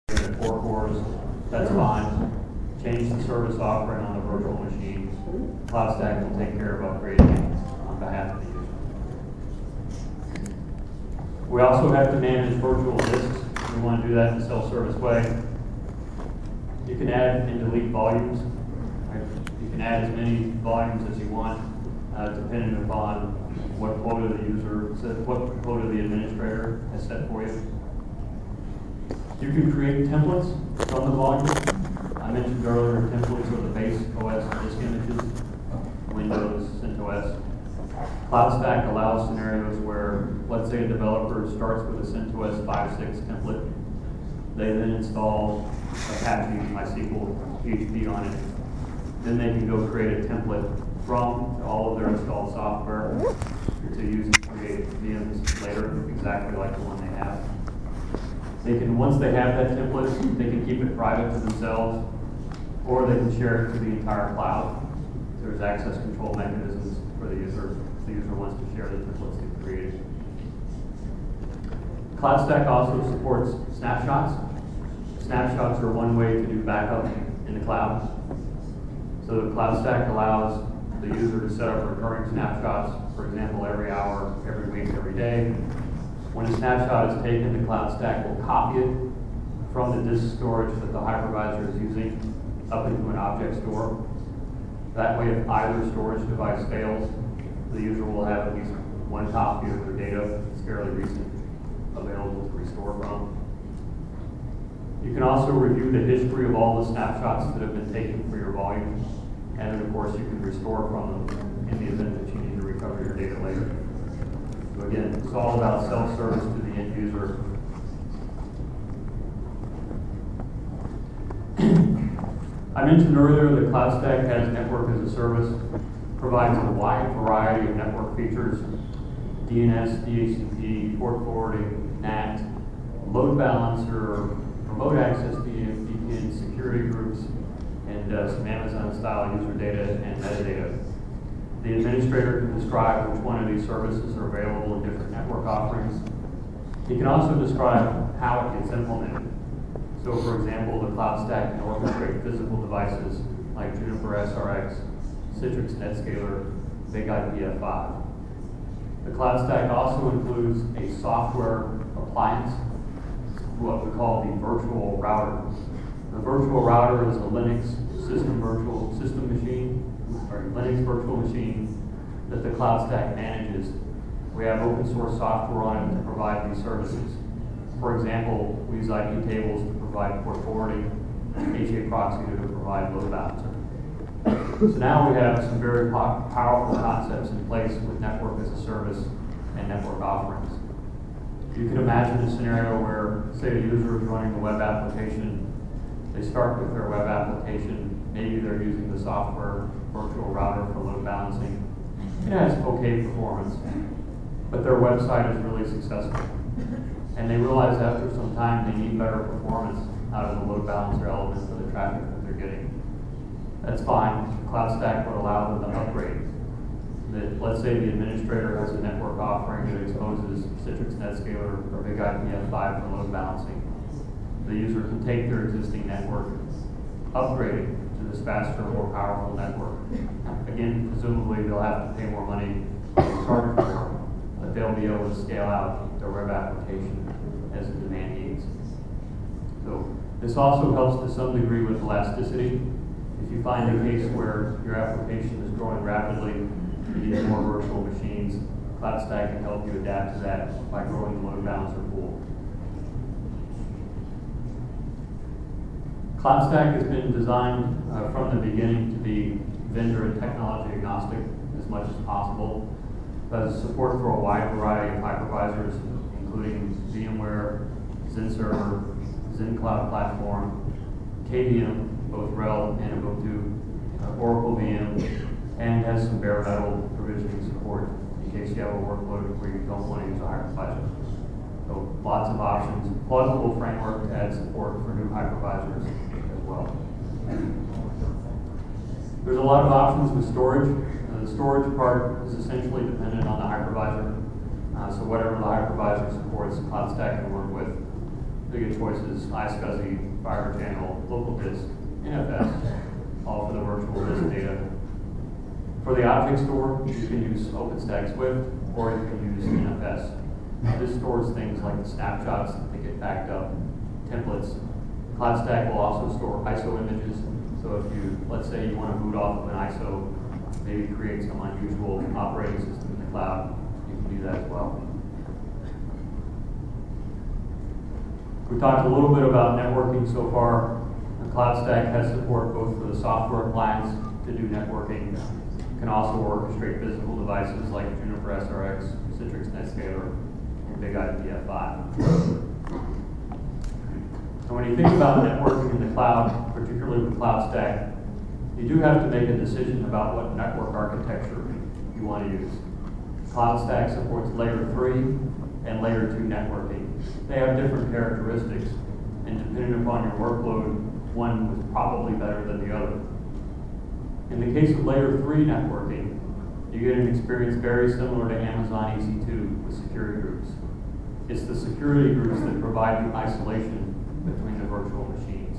the core cores, that's fine. Change the service offering on the virtual machine. CloudStack will take care of upgrading it on behalf of the user. We also have to manage virtual disks. We want to do that in a self-service way. You can add and delete volumes. Right? You can add as many volumes as you want, depending upon what quota the user set, what quota the administrator has set for you. You can create templates from the volume. I mentioned earlier, templates are the base OS disk images, Windows, CentOS. CloudStack allows scenarios where, let's say a developer starts with a CentOS 5.6 template. They then install Apache, MySQL, PHP on it. Then they can go create a template from all of their installed software to use and create VMs later, exactly like the one they have. They can, once they have that template, they can keep it private to themselves, or they can share it to the entire cloud. There's access control mechanisms for the user if the user wants to share the templates they've created. CloudStack also supports snapshots. Snapshots are one way to do backup in the cloud. So the CloudStack allows the user to set up recurring snapshots, for example, every hour, every week, every day. When a snapshot is taken, the CloudStack will copy it from the disk storage that the hypervisor is using up into an object store. That way, if either storage device fails, the user will have at least one copy of their data that's fairly recent available to restore from. You can also review the history of all the snapshots that have been taken for your volume. And then, of course, you can restore from them in the event that you need to recover your data later. So again, it's all about self-service to the end user. I mentioned earlier that CloudStack has network as a service, provides a wide variety of network features: DNS, DHCP, port forwarding, NAT, load balancer, remote access VPN, security groups, and some Amazon-style user data and metadata. The administrator can describe which one of these services are available in different network offerings. He can also describe how it gets implemented. So, for example, the CloudStack can orchestrate physical devices like Juniper SRX, Citrix NetScaler, BigIPF5. The CloudStack also includes a software appliance, what we call the virtual router. The virtual router is a Linux Linux virtual machine that the CloudStack manages. We have open source software on it to provide these services. For example, we use IP tables to provide port forwarding, HA proxy to provide load balancer. So now we have some very powerful concepts in place with network as a service and network offerings. You can imagine a scenario where, say, a user is running a web application. They start with their web application. Maybe they're using the software virtual router for load balancing. It has okay performance, but their website is really successful. And they realize after some time they need better performance out of the load balancer element for the traffic that they're getting. That's fine. CloudStack would allow them to upgrade. That, let's say the administrator has a network offering that exposes Citrix NetScaler or BigIPF5 for load balancing. The user can take their existing network, upgrade it to this faster, more powerful network. Again, presumably they'll have to pay more money to charge for it, but they'll be able to scale out their web application as the demand needs. So this also helps to some degree with elasticity. If you find a case where your application is growing rapidly, you need more virtual machines, CloudStack can help you adapt to that by growing the load balancer pool. CloudStack has been designed from the beginning to be vendor and technology agnostic as much as possible. It has support for a wide variety of hypervisors, including VMware, XenServer, XenCloud Platform, KVM, both RHEL and Ubuntu, Oracle VM, and has some bare metal provisioning support in case you have a workload where you don't want to use a hypervisor. So lots of options. Plugable framework to add support for new hypervisors as well. There's a lot of options with storage. The storage part is essentially dependent on the hypervisor. So whatever the hypervisor supports, CloudStack can work with. they get choices: iSCSI, Fiber Channel, Local Disk, NFS, all for the virtual disk data. For the object store, you can use OpenStack Swift, or you can use NFS. This stores things like the snapshots that get backed up, templates. CloudStack will also store ISO images. So if you, let's say you want to boot off of an ISO, maybe create some unusual operating system in the cloud, you can do that as well. We talked a little bit about networking so far. CloudStack has support both for the software appliance to do networking. You can also orchestrate physical devices like Juniper SRX, Citrix NetScaler, and Big IPF5. And when you think about networking in the cloud, particularly with CloudStack, you do have to make a decision about what network architecture you want to use. CloudStack supports layer 3 and layer 2 networking. They have different characteristics, and depending upon your workload, one was probably better than the other. In the case of layer 3 networking, you get an experience very similar to Amazon EC2 with security groups. It's the security groups that provide you isolation between the virtual machines.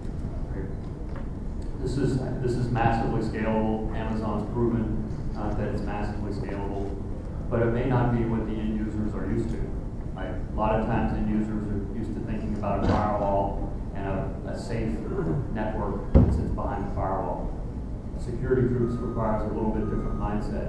This is massively scalable. Amazon's proven that it's massively scalable, but it may not be what the end users are used to. Right? A lot of times end users are used to thinking about a firewall and a safe network that sits behind the firewall. Security groups requires a little bit different mindset.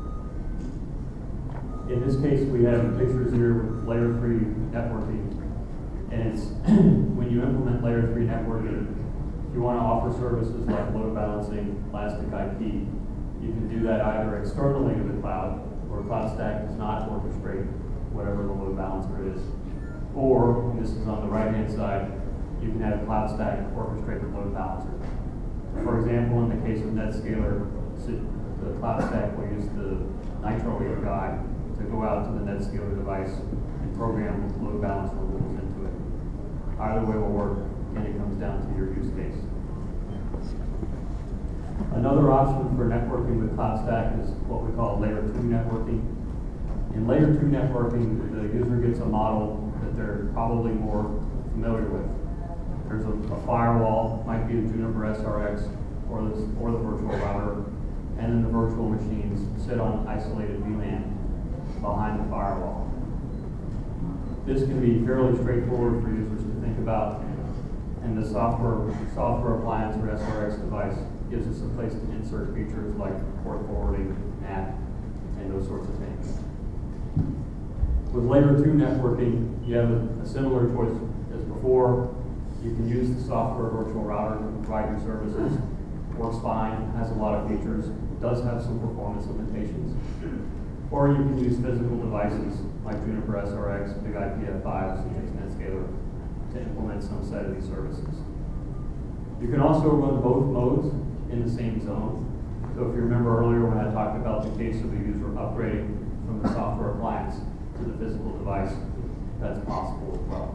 In this case, we have pictures here with layer 3 networking. And it's when you implement layer 3 networking, if you want to offer services like load balancing, Elastic IP, you can do that either externally to the cloud, where CloudStack does not orchestrate whatever the load balancer is. Or, and this is on the right-hand side, you can have CloudStack orchestrate the load balancer. For example, in the case of NetScaler, the CloudStack will use the Nitro API to go out to the NetScaler device and program load balancer rules into it. Either way will work, and it comes down to your use case. Another option for networking with CloudStack is what we call layer 2 networking. In layer 2 networking, the user gets a model that they're probably more familiar with. There's a firewall, might be a Juniper SRX or the virtual router, and then the virtual machines sit on isolated VLAN behind the firewall. This can be fairly straightforward for users to think about, and the software appliance or SRX device gives us a place to insert features like port forwarding, NAT, and those sorts of things. With layer 2 networking, you have a similar choice as before. You can use the software virtual router to provide your services. Works fine, has a lot of features, does have some performance limitations. Or you can use physical devices like Juniper SRX, Big IPF5, Citrix NetScaler to implement some set of these services. You can also run both modes in the same zone. So if you remember earlier when I talked about the case of a user upgrading from the software appliance to the physical device, that's possible as well.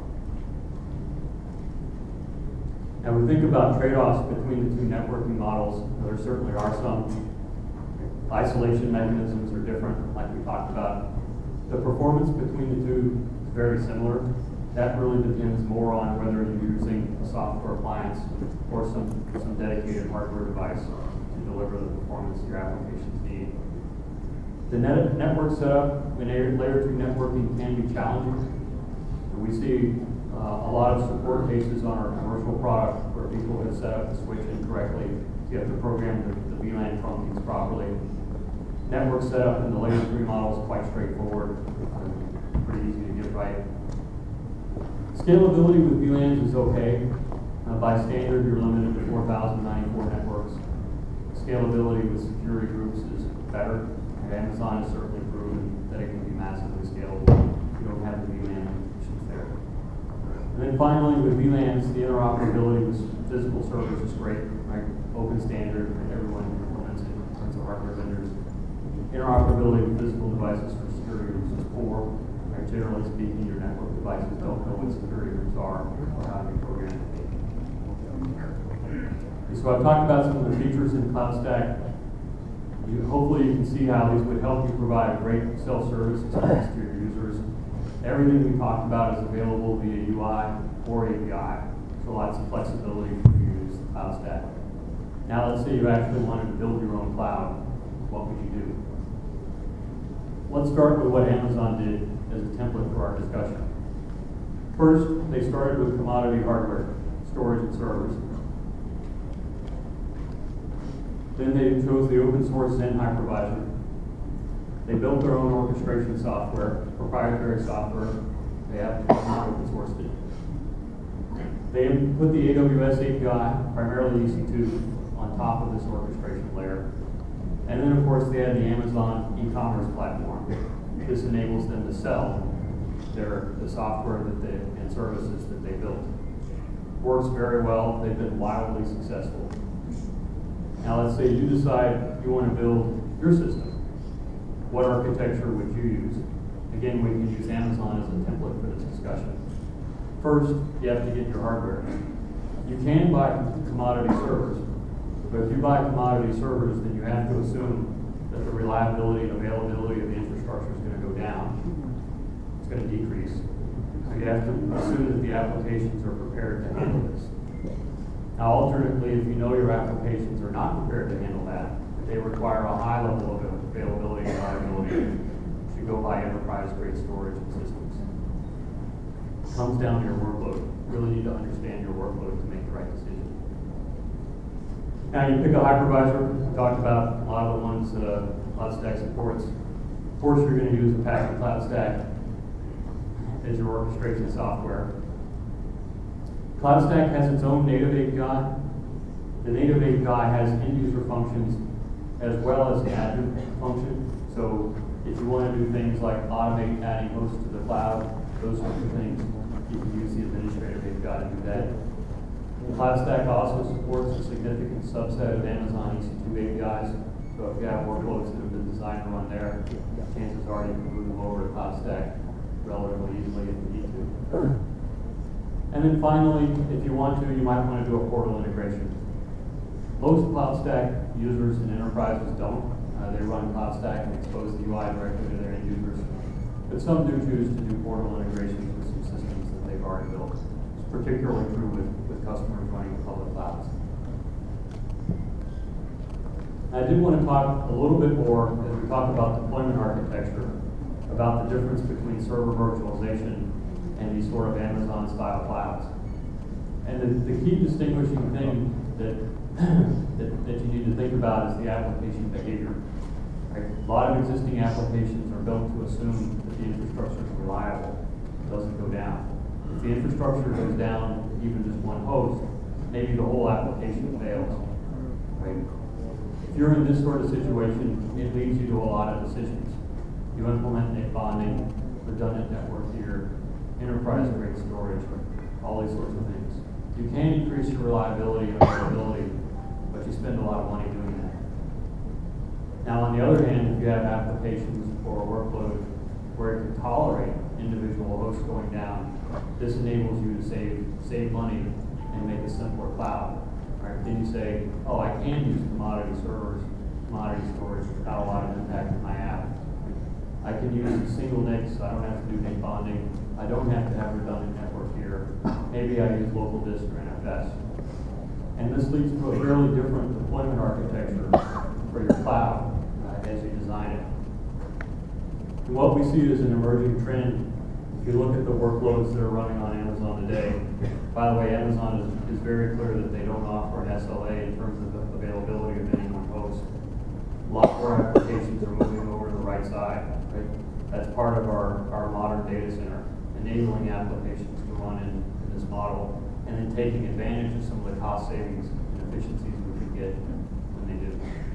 Now we think about trade-offs between the two networking models. There certainly are some. Isolation mechanisms are different, like we talked about. The performance between the two is very similar. That really depends more on whether you're using a software appliance or some dedicated hardware device to deliver the performance your applications need. The network setup in layer 2 networking can be challenging. We see a lot of support cases on our commercial product where people have set up the switch incorrectly. You have to program the VLAN truncates properly. Network setup in the layer 3 model is quite straightforward, pretty easy to get right. Scalability with VLANs is okay. By standard, you're limited to 4,094 networks. Scalability with security groups is better. Amazon has certainly proven that it can be massively scalable. You don't have the VLAN issues there. And then finally, with VLANs, the interoperability with physical servers is great. Right? Open standard, everyone implements it in terms of hardware vendors. Interoperability with physical devices for security groups is poor. Right? Generally speaking, your network devices don't know what security groups are or how to be programmed. So I've talked about some of the features in CloudStack. Hopefully you can see how these would help you provide a great self-service experience to your users. Everything we talked about is available via UI. or API. So lots of flexibility for you to use the cloud stack. Now let's say you actually wanted to build your own cloud. What would you do? Let's start with what Amazon did as a template for our discussion. First, they started with commodity hardware, storage and servers. Then they chose the open source Zen hypervisor. They built their own orchestration software, proprietary software. They have not open sourced it. They put the AWS API, primarily EC2, on top of this orchestration layer. And then, of course, they had the Amazon e-commerce platform. This enables them to sell the software and services that they built. Works very well. They've been wildly successful. Now, let's say you decide you want to build your system. What architecture would you use? Again, we can use Amazon as a template for this discussion. First, you have to get your hardware. You can buy commodity servers, but if you buy commodity servers, then you have to assume that the reliability and availability of the infrastructure is going to go down. It's going to decrease. So you have to assume that the applications are prepared to handle this. Now, alternately, if you know your applications are not prepared to handle that, if they require a high level of availability and reliability, you should go buy enterprise-grade storage and systems. It comes down to your workload. You really need to understand your workload to make the right decision. Now, you pick a hypervisor. We talked about a lot of the ones CloudStack supports. Of course, you're going to use Apache CloudStack as your orchestration software. CloudStack has its own native API. The native API has end-user functions as well as the admin function. So if you want to do things like automate adding hosts to the cloud, those sorts of things, you can use the administrative API to do that. CloudStack also supports a significant subset of Amazon EC2 APIs. So if you have workloads that have been designed to run there, chances are you can move them over to CloudStack relatively easily if you need to. And then finally, if you want to, you might want to do a portal integration. Most CloudStack users and enterprises don't. They run CloudStack and expose the UI directly to their end users. But some do choose to do portal integrations with some systems that they've already built. It's particularly true with customers running public clouds. I did want to talk a little bit more, as we talk about deployment architecture, about the difference between server virtualization and these sort of Amazon-style clouds. And the key distinguishing thing that you need to think about is the application behavior. Right? A lot of existing applications are built to assume that the infrastructure is reliable, it doesn't go down. If the infrastructure goes down, even just one host, maybe the whole application fails. Right? If you're in this sort of situation, it leads you to a lot of decisions. You implement net bonding, redundant network here, enterprise-grade storage, all these sorts of things. You can increase your reliability and availability, but you spend a lot of money doing that. Now, on the other hand, if you have applications or a workload where it can tolerate individual hosts going down, this enables you to save money and make a simpler cloud. Right? Then you say, oh, I can use commodity servers, commodity storage without a lot of impact on my app. I can use a single NIC, so I don't have to do NIC bonding. I don't have to have redundant network here. Maybe I use local disk or NFS. And this leads to a fairly different deployment architecture for your cloud as you design it. And what we see is an emerging trend. If you look at the workloads that are running on Amazon today, by the way, Amazon is very clear that they don't offer an SLA in terms of the availability of any one host. A lot more applications are moving over to the right side. Right? That's part of our modern data center, enabling applications to run in this model, and then taking advantage of some of the cost savings and efficiencies we can get when they do.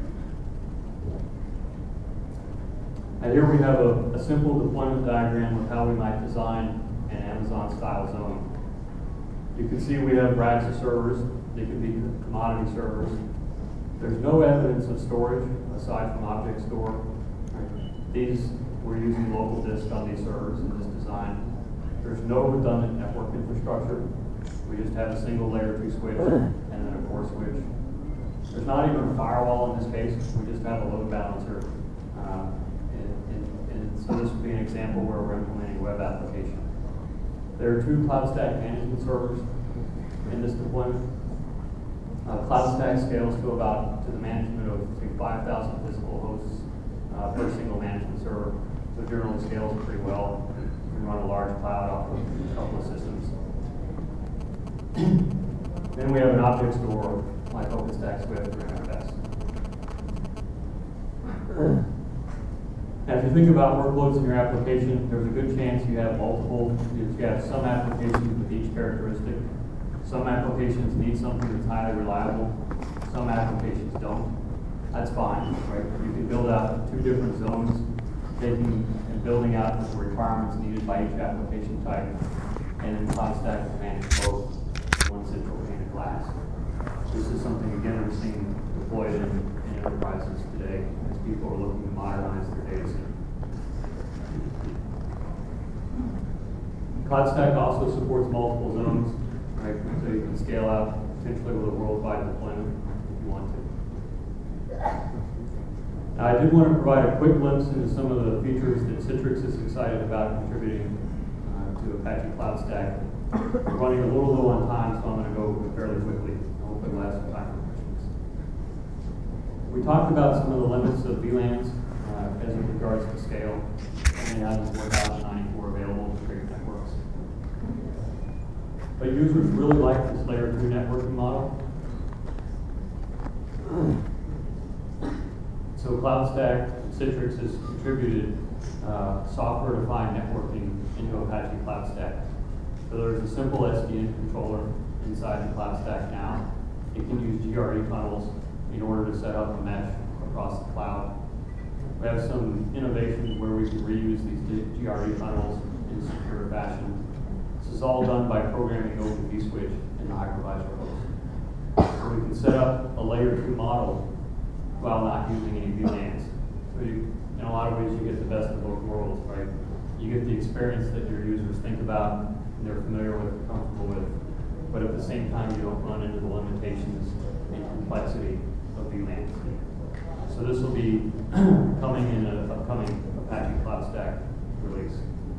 And here we have a simple deployment diagram of how we might design an Amazon-style zone. You can see we have racks of servers. They could be commodity servers. There's no evidence of storage aside from object store. We're using local disk on these servers in this design. There's no redundant network infrastructure. We just have a single layer 2 switch and then a core switch. There's not even a firewall in this case. We just have a load balancer. And so this would be an example where we're implementing a web application. There are 2 CloudStack management servers in this deployment. CloudStack scales to the management of 5,000 physical hosts per single management server. So generally scales pretty well. You can run a large cloud off of a couple of systems. Then we have an object store like OpenStack Swift or NFS. Now, if you think about workloads in your application, there's a good chance you have some applications with each characteristic. Some applications need something that's highly reliable. Some applications don't. That's fine, right? You can build out 2 different zones, taking and building out the requirements needed by each application type, and then CloudStack will manage both in one central pane of glass. This is something, again, we're seeing deployed in enterprises today as people are looking to modernize their data center. CloudStack also supports multiple zones, right? So you can scale out potentially with a worldwide deployment if you want to. Now, I did want to provide a quick glimpse into some of the features that Citrix is excited about contributing to Apache CloudStack. We're running a little low on time, so I'm going to go fairly quickly. Hopefully we'll have some time for questions. We talked about some of the limits of VLANs as it regards to scale. Only has 4,094 available to create networks. But users really like this layer 2 networking model. So CloudStack and Citrix has contributed software-defined networking into Apache CloudStack. So there's a simple SDN controller inside the CloudStack now. It can use GRE tunnels in order to set up a mesh across the cloud. We have some innovations where we can reuse these GRE tunnels in a secure fashion. This is all done by programming Open vSwitch in the hypervisor host. So we can set up a layer 2 model while not using any VLANs. So in a lot of ways, you get the best of both worlds, right? You get the experience that your users think about, and they're familiar with, comfortable with, but at the same time, you don't run into the limitations and complexity of VLANs. So this will be coming in an upcoming Apache CloudStack release.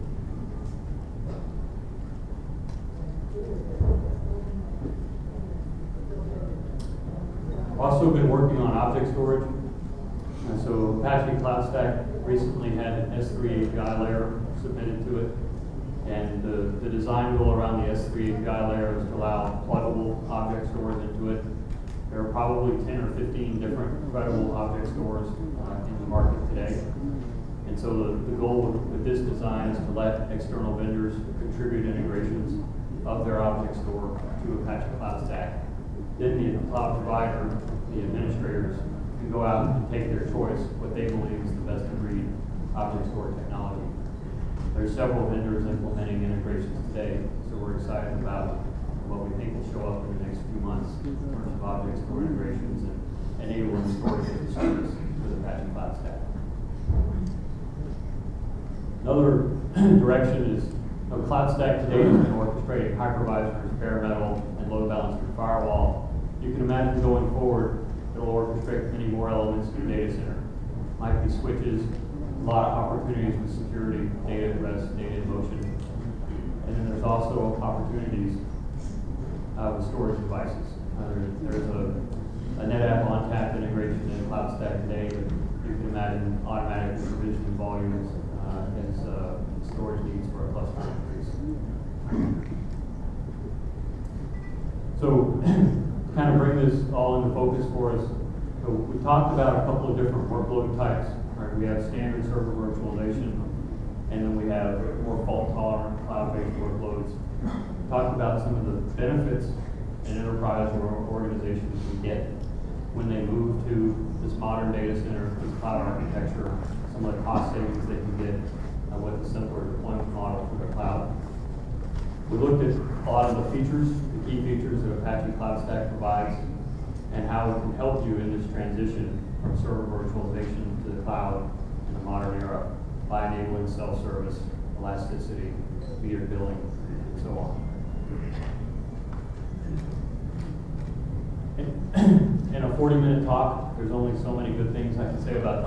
Also been working on object storage. So Apache CloudStack recently had an S3 API layer submitted to it. And the design goal around the S3 API layer is to allow pluggable object stores into it. There are probably 10 or 15 different credible object stores in the market today. And so the goal with this design is to let external vendors contribute integrations of their object store to Apache CloudStack. Then the cloud provider, the administrators, can go out and take their choice, what they believe is the best of breed object store technology. There's several vendors implementing integrations today, so we're excited about what we think will show up in the next few months in terms of object store integrations and enabling storage as a service with Apache CloudStack. Another direction is CloudStack today has been orchestrating hypervisors, bare metal, and load balancer firewall. You can imagine going forward, it'll orchestrate many more elements in your data center. Might be switches, a lot of opportunities with security, data at rest, data in motion. And then there's also opportunities with storage devices. There's a NetApp ONTAP integration in CloudStack today, but you can imagine automatically provisioning volumes as storage needs for a cluster increase. So, to kind of bring this all into focus for us, so we talked about a couple of different workload types. Right? We have standard server virtualization, and then we have more fault-tolerant cloud-based workloads. We talked about some of the benefits an enterprise or organizations can get when they move to this modern data center, this cloud architecture, some of the cost savings they can get with a simpler deployment model for the cloud. We looked at a lot of the features, the key features that Apache CloudStack provides, and how it can help you in this transition from server virtualization to the cloud in the modern era by enabling self-service, elasticity, metered billing, and so on. In a 40-minute talk, there's only so many good things I can say about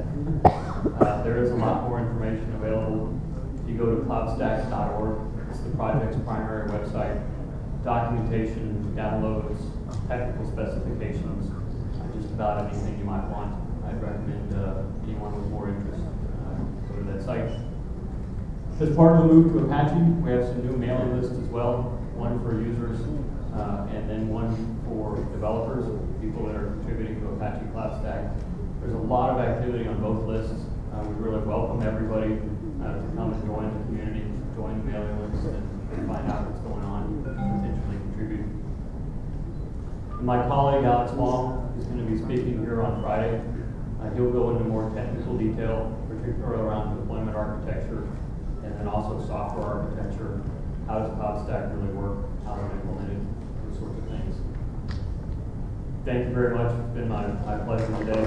CloudStack. There is a lot more information available. If you go to cloudstack.org, it's the the project's primary website, documentation, downloads, technical specifications, just about anything you might want. I'd recommend anyone with more interest go to that site. As part of the move to Apache, we have some new mailing lists as well, one for users and then one for developers, people that are contributing to Apache Cloud Stack. There's a lot of activity on both lists. We really welcome everybody to come and join the community, join the mailing list, and find out what's going on and potentially contribute. And my colleague Alex Wong is going to be speaking here on Friday. He'll go into more technical detail, particularly around deployment architecture, and then also software architecture. How does Cloud Stack really work? How to implement it? Those sorts of things. Thank you very much. It's been my pleasure today.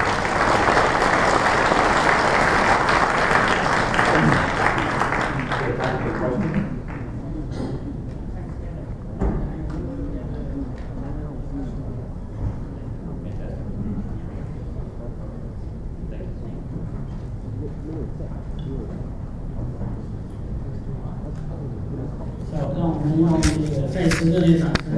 Time for questions? So，让我们用这个再次热烈掌声。